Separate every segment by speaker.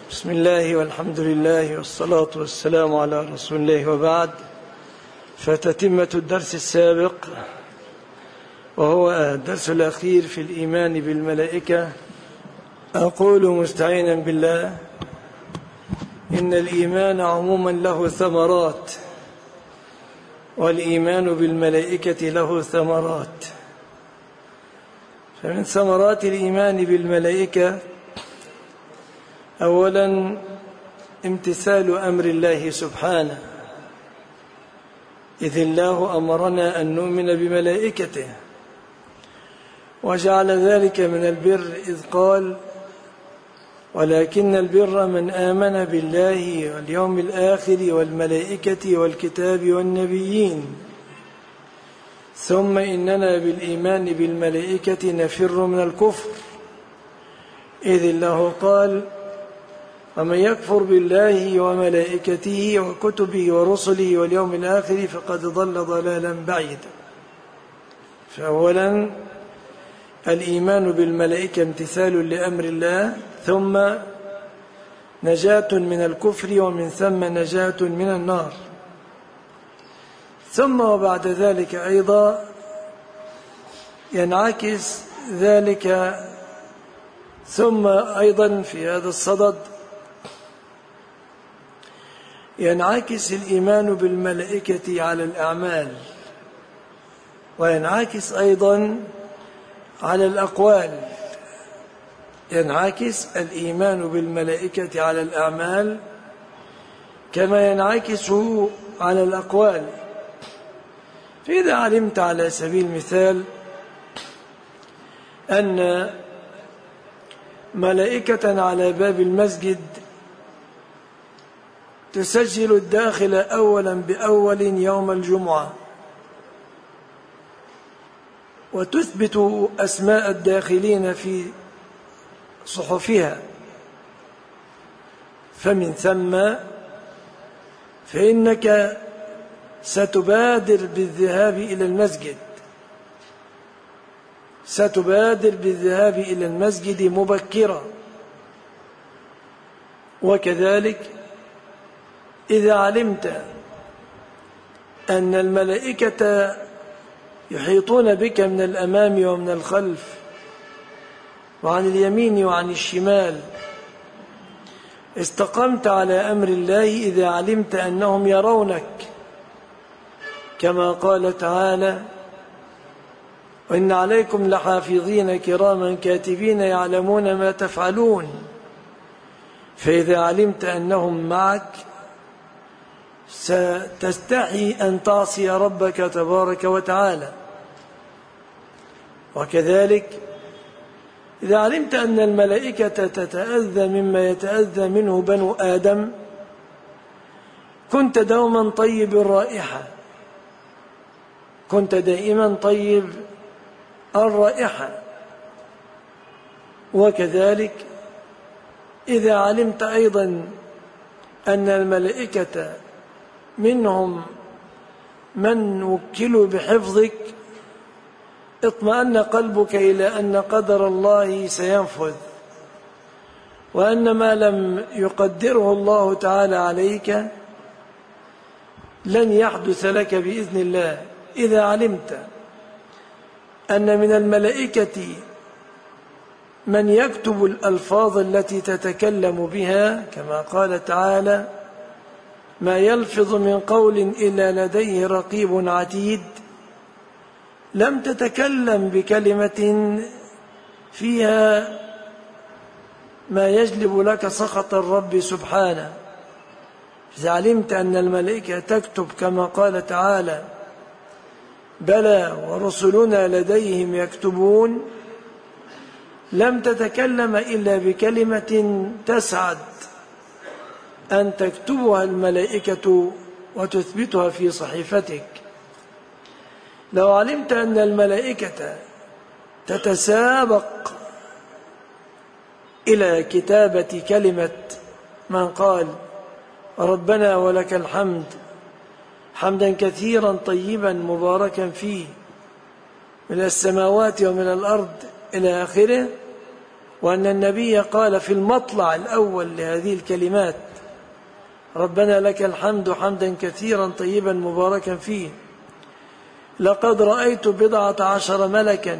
Speaker 1: بسم الله والحمد لله والصلاة والسلام على رسول الله وبعد، فتتمة الدرس السابق وهو الدرس الأخير في الإيمان بالملائكة. أقول مستعينا بالله إن الإيمان عموما له ثمرات، والإيمان بالملائكة له ثمرات. فمن ثمرات الإيمان بالملائكة أولا امتثال أمر الله سبحانه، إذ الله أمرنا أن نؤمن بملائكته، وجعل ذلك من البر إذ قال: ولكن البر من آمن بالله واليوم الآخر والملائكة والكتاب والنبيين. ثم إننا بالإيمان بالملائكة نفر من الكفر، إذ الله قال: ومن يكفر بالله وملائكته وكتبه ورسله واليوم الآخر فقد ضل ضلالا بعيدا. فأولا الإيمان بالملائكة امتثال لأمر الله، ثم نجاة من الكفر، ومن ثم نجاة من النار. ثم وبعد ذلك أيضا ينعكس ذلك، ثم أيضا في هذا الصدد ينعكس الإيمان بالملائكة على الأعمال، وينعكس أيضا على الأقوال. ينعكس الإيمان بالملائكة على الأعمال كما ينعكس على الأقوال. فإذا علمت على سبيل المثال أن ملائكة على باب المسجد تسجل الداخل أولا بأول يوم الجمعة، وتثبت أسماء الداخلين في صحفها، فمن ثم فإنك ستبادر بالذهاب إلى المسجد، ستبادر بالذهاب إلى المسجد مبكرا. وكذلك إذا علمت أن الملائكة يحيطون بك من الأمام ومن الخلف وعن اليمين وعن الشمال، استقمت على أمر الله إذا علمت أنهم يرونك، كما قال تعالى: وإن عليكم لحافظين كراما كاتبين يعلمون ما تفعلون. فإذا علمت أنهم معك ستستحي أن تعصي ربك تبارك وتعالى. وكذلك إذا علمت أن الملائكة تتأذى مما يتأذى منه بنو آدم، كنت دوما طيب الرائحة، كنت دائما طيب الرائحة. وكذلك إذا علمت أيضا أن الملائكة منهم من وكلوا بحفظك، اطمأن قلبك إلى أن قدر الله سينفذ، وأن ما لم يقدره الله تعالى عليك لن يحدث لك بإذن الله. إذا علمت أن من الملائكة من يكتب الألفاظ التي تتكلم بها، كما قال تعالى: ما يلفظ من قول إلا لديه رقيب عتيد، لم تتكلم بكلمة فيها ما يجلب لك سخط الرب سبحانه. إذا علمت أن الملائكة تكتب كما قال تعالى: بلى ورسلنا لديهم يكتبون، لم تتكلم إلا بكلمة تسعد أن تكتبها الملائكة وتثبتها في صحيفتك. لو علمت أن الملائكة تتسابق إلى كتابة كلمة من قال: ربنا ولك الحمد حمدا كثيرا طيبا مباركا فيه من السماوات ومن الأرض إلى آخره، وأن النبي قال في المطلع الأول لهذه الكلمات: ربنا لك الحمد حمدا كثيرا طيبا مباركا فيه، لقد رأيت 14 ملكا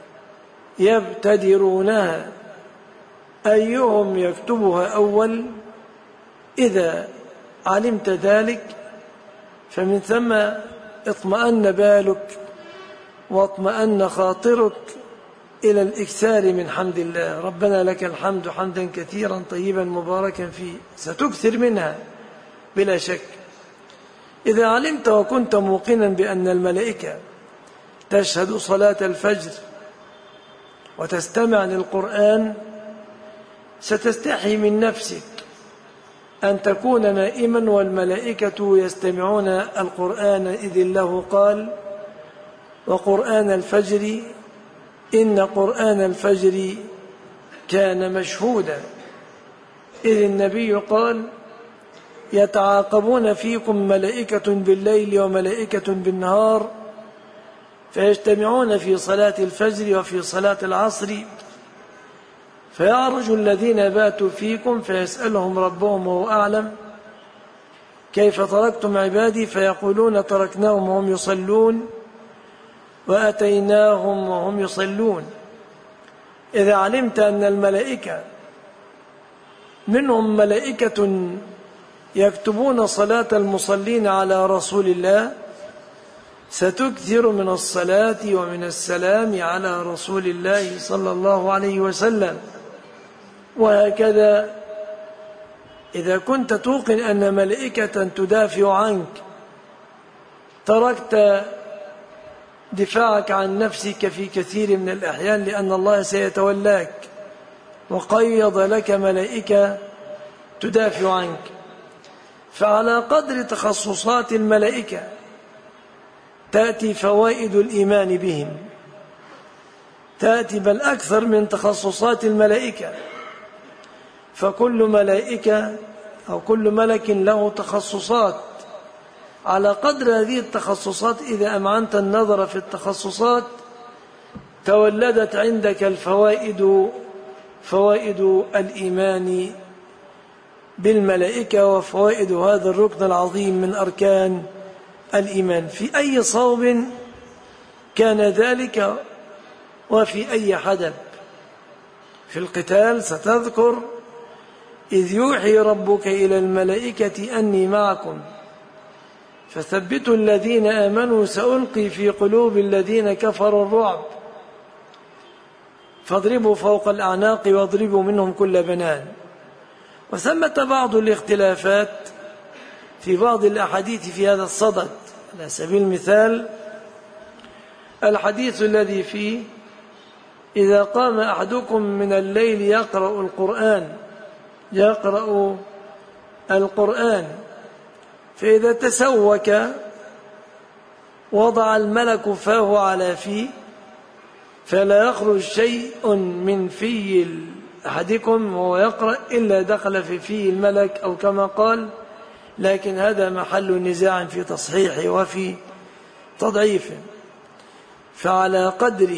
Speaker 1: يبتدرونها أيهم يكتبها أول. إذا علمت ذلك فمن ثم اطمأن بالك واطمأن خاطرك إلى الإكثار من حمد الله. ربنا لك الحمد حمدا كثيرا طيبا مباركا فيه، ستكثر منها بلا شك. إذا علمت وكنت موقنا بأن الملائكة تشهد صلاة الفجر وتستمع للقرآن، ستستحي من نفسك أن تكون نائما والملائكة يستمعون القرآن، إذ الله قال: وقرآن الفجر إن قرآن الفجر كان مشهودا. إذ النبي قال: يتعاقبون فيكم ملائكة بالليل وملائكة بالنهار، فيجتمعون في صلاة الفجر وفي صلاة العصر، فيعرج الذين باتوا فيكم فيسألهم ربهم وهو أعلم: كيف تركتم عبادي؟ فيقولون: تركناهم وهم يصلون وأتيناهم وهم يصلون. إذا علمت أن الملائكة منهم ملائكة يكتبون صلاة المصلين على رسول الله، ستكثر من الصلاة ومن السلام على رسول الله صلى الله عليه وسلم. وهكذا إذا كنت توقن أن ملائكة تدافع عنك، تركت دفاعك عن نفسك في كثير من الأحيان، لأن الله سيتولاك وقيض لك ملائكة تدافع عنك. فعلى قدر تخصصات الملائكة تأتي فوائد الإيمان بهم، تأتي بل أكثر من تخصصات الملائكة. فكل ملائكة أو كل ملك له تخصصات، على قدر هذه التخصصات إذا أمعنت النظر في التخصصات تولدت عندك الفوائد، فوائد الإيمان بالملائكة وفوائد هذا الركن العظيم من أركان الإيمان في أي صوب كان ذلك وفي أي حدب. في القتال ستذكر: إذ يوحي ربك إلى الملائكة أني معكم فثبتوا الذين آمنوا سألقي في قلوب الذين كفروا الرعب فاضربوا فوق الأعناق واضربوا منهم كل بنان. وثمة بعض الاختلافات في بعض الأحاديث في هذا الصدد. على سبيل المثال الحديث الذي فيه: إذا قام أحدكم من الليل يقرأ القرآن فإذا تسوك وضع الملك فاه على فيه فلا يخرج شيء من في أحدكم وهو يقرأ إلا دخل في فيه الملك، أو كما قال، لكن هذا محل نزاع في تصحيحه وفي تضعيفه. فعلى قدر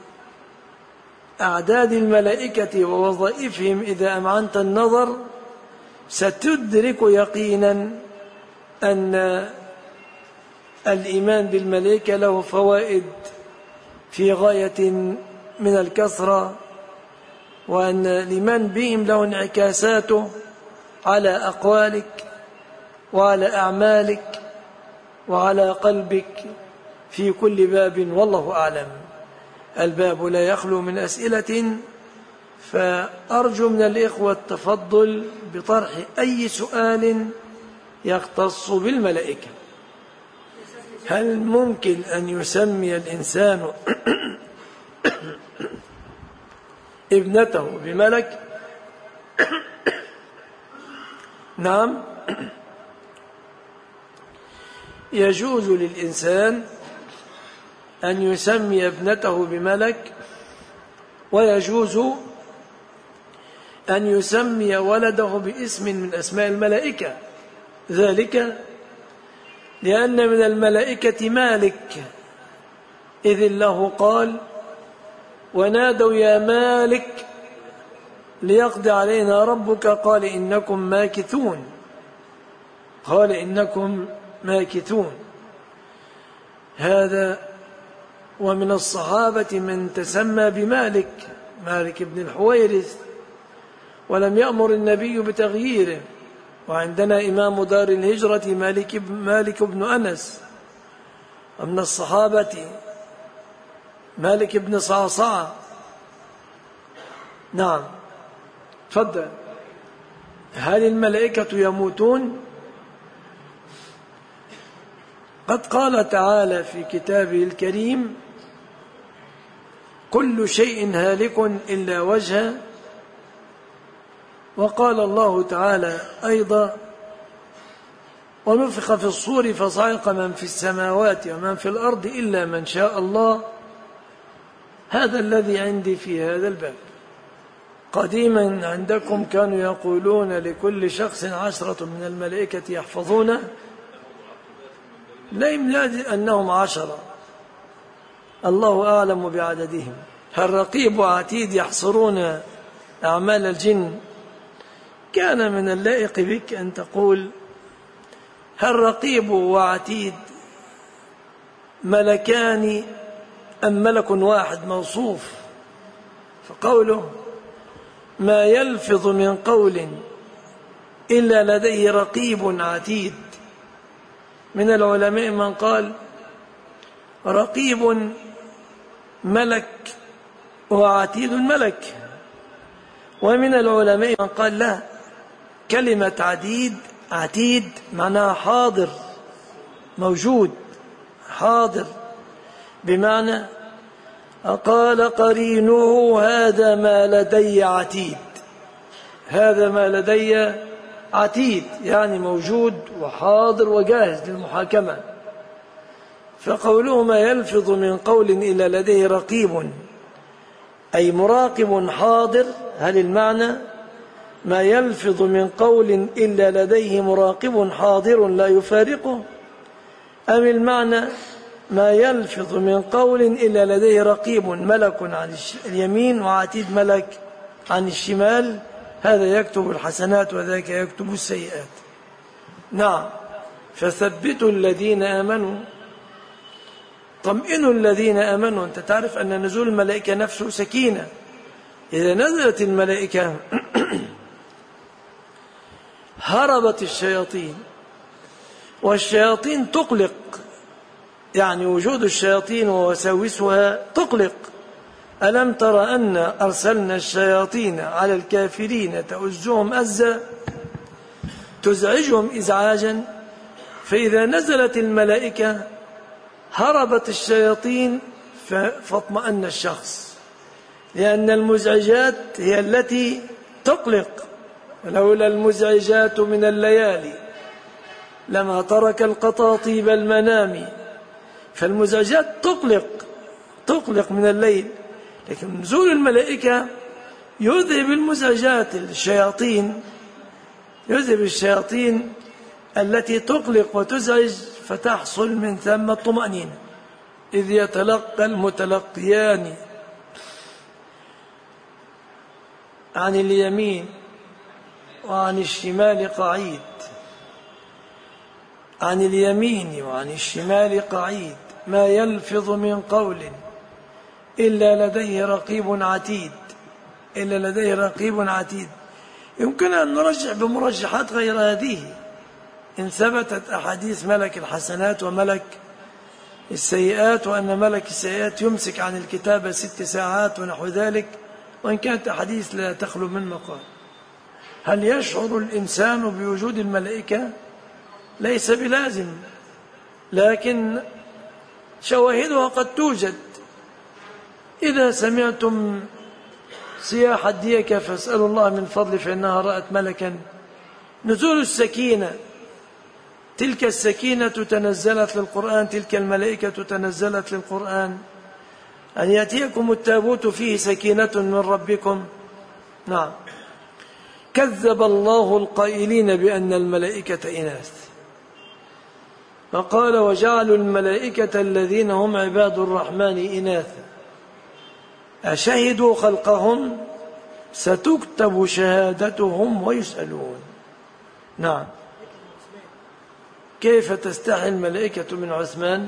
Speaker 1: أعداد الملائكة ووظائفهم إذا أمعنت النظر ستدرك يقينا أن الإيمان بالملائكة له فوائد في غاية من الكثرة، وأن الإيمان بهم له انعكاساته على أقوالك وعلى أعمالك وعلى قلبك في كل باب، والله أعلم. الباب لا يخلو من أسئلة، فأرجو من الإخوة التفضل بطرح أي سؤال يختص بالملائكة. هل ممكن أن يسمي الإنسان ابنته بملك؟ نعم، يجوز للإنسان أن يسمي ابنته بملك، ويجوز أن يسمي ولده باسم من أسماء الملائكة، ذلك لأن من الملائكة مالك، إذ الله قال: ونادوا يا مالك ليقضي علينا ربك قال إنكم ماكثون. قال إنكم ماكثون. هذا. ومن الصحابة من تسمى بمالك، مالك بن الحويرث، ولم يأمر النبي بتغييره. وعندنا إمام دار الهجرة مالك بن أنس. ومن الصحابة مالك بن صعصعة. نعم. تفضل. هل الملائكة يموتون؟ قد قال تعالى في كتابه الكريم: كل شيء هالك إلا وجهه. وقال الله تعالى أيضا: ونفخ في الصور فصعق من في السماوات ومن في الأرض إلا من شاء الله. هذا الذي عندي في هذا الباب. قديما عندكم كانوا يقولون لكل شخص 10 من الملائكة يحفظونه، لا يمنع أنهم 10، الله أعلم بعددهم. هل رقيب وعتيد يحصرون أعمال الجن؟ كان من اللائق بك أن تقول: هل رقيب وعتيد ملكان أم ملك واحد موصوف؟ فقوله: ما يلفظ من قول إلا لديه رقيب عتيد. من العلماء من قال رقيب ملك وعتيد ملك، ومن العلماء من قال لا، كلمة عتيد معناها حاضر، موجود، حاضر، بمعنى قال قرينه: هذا ما لدي عتيد. هذا ما لدي عتيد يعني موجود وحاضر وجاهز للمحاكمة. فقوله: ما يلفظ من قول إلا لديه رقيب، أي مراقب حاضر. هل المعنى ما يلفظ من قول إلا لديه مراقب حاضر لا يفارقه، أم المعنى ما يلفظ من قول إلا لديه رقيب ملك عن اليمين وعتيد ملك عن الشمال، هذا يكتب الحسنات وذاك يكتب السيئات. نعم. فثبتوا الذين آمنوا، طمئنوا الذين آمنوا. أنت تعرف أن نزول الملائكة نفسه سكينة. إذا نزلت الملائكة هربت الشياطين، والشياطين تقلق، يعني وجود الشياطين ووساوسها تقلق. ألم تر أن أرسلنا الشياطين على الكافرين تؤزهم أزا، تزعجهم إزعاجا. فإذا نزلت الملائكة هربت الشياطين فاطمأن الشخص، لأن المزعجات هي التي تقلق. ولولا المزعجات من الليالي لما ترك القطاطيب المنام. فالمزعجات تقلق من الليل، لكن نزول الملائكة يذهب المزعجات، الشياطين، يذهب الشياطين التي تقلق وتزعج، فتحصل من ثم الطمأنينة. إذ يتلقى المتلقيان عن اليمين وعن الشمال قعيد. عن اليمين وعن الشمال قعيد. ما يلفظ من قول إلا لديه رقيب عتيد. إلا لديه رقيب عتيد. يمكن أن نرجح بمرجحات غير هذه إن ثبتت أحاديث ملك الحسنات وملك السيئات، وأن ملك السيئات يمسك عن الكتابة 6 ساعات ونحو ذلك، وإن كانت أحاديث لا تخلو من مقال. هل يشعر الإنسان بوجود الملائكة؟ ليس بلازم، لكن شواهدها قد توجد. إذا سمعتم صياح الديكة فاسألوا الله من فضل فإنها رأت ملكا. نزول السكينة، تلك السكينة تنزلت للقرآن، تلك الملائكة تنزلت للقرآن. أن يأتيكم التابوت فيه سكينة من ربكم. نعم. كذب الله القائلين بأن الملائكة إناث، فقال: وجعلوا الملائكة الذين هم عباد الرحمن إناثا أشهدوا خلقهم ستكتب شهادتهم ويسألون. نعم. كيف تستحي الملائكة من عثمان؟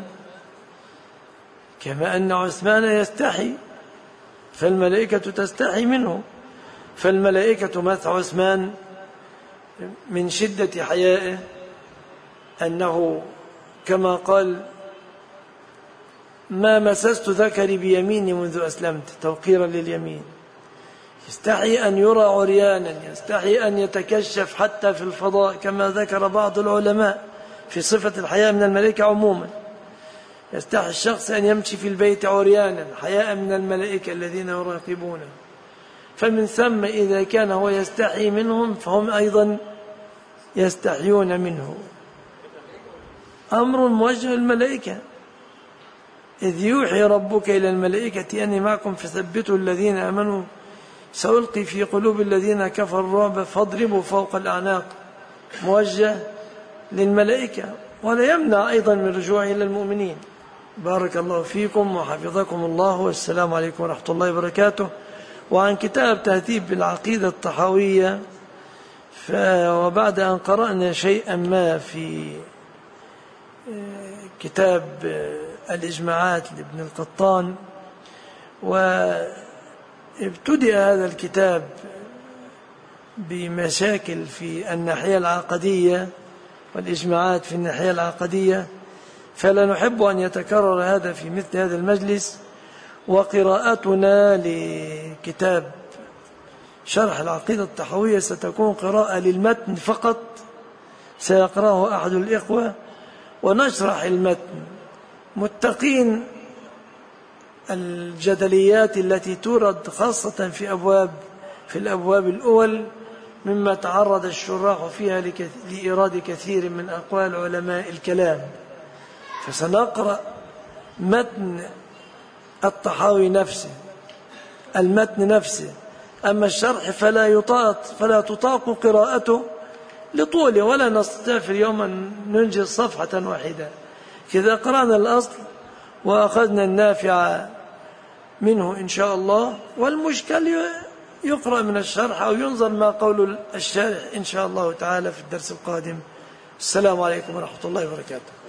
Speaker 1: كما أن عثمان يستحي فالملائكة تستحي منه. فالملائكة مثل عثمان من شدة حيائه أنه كما قال: ما مسست ذكري بيميني منذ أسلمت، توقيرا لليمين. يستحي أن يرى عريانا، يستحي أن يتكشف حتى في الفضاء كما ذكر بعض العلماء في صفة الحياء من الملائكة عموما. يستحي الشخص أن يمشي في البيت عريانا حياء من الملائكة الذين يراقبونه. فمن ثم إذا كان هو يستحي منهم فهم أيضا يستحيون منه. أمر موجه للملائكة: إذ يوحي ربك إلى الملائكة أني معكم فثبتوا الذين آمنوا سألقي في قلوب الذين كفروا الرعب فاضربوا فوق الأعناق. موجه للملائكة، ولا يمنع أيضا من رجوعه إلى المؤمنين. بارك الله فيكم وحفظكم الله، والسلام عليكم ورحمة الله وبركاته. وعن كتاب تهذيب العقيدة الطحاوية، وبعد أن قرأنا شيئا ما في كتاب الإجماعات لابن القطان، وابتدأ هذا الكتاب بمشاكل في الناحية العقدية والإجماعات في الناحية العقدية، فلا نحب أن يتكرر هذا في مثل هذا المجلس. وقراءتنا لكتاب شرح العقيدة الطحاوية ستكون قراءة للمتن فقط، سيقرأه أحد الإخوة ونشرح المتن، متقين الجدليات التي تورد خاصة في الأبواب الأول مما تعرض الشراح فيها لإيراد كثير من أقوال علماء الكلام. فسنقرأ متن الطحاوي نفسه، المتن نفسه. أما الشرح فلا تطاق قراءته لطوله، ولا نستطيع في اليوم أن ننجز صفحة واحدة. كذا قرأنا الأصل وأخذنا النافع منه إن شاء الله، والمشكل يقرأ من الشرح أو ينظر ما قول الشارح إن شاء الله تعالى في الدرس القادم. السلام عليكم ورحمة الله وبركاته.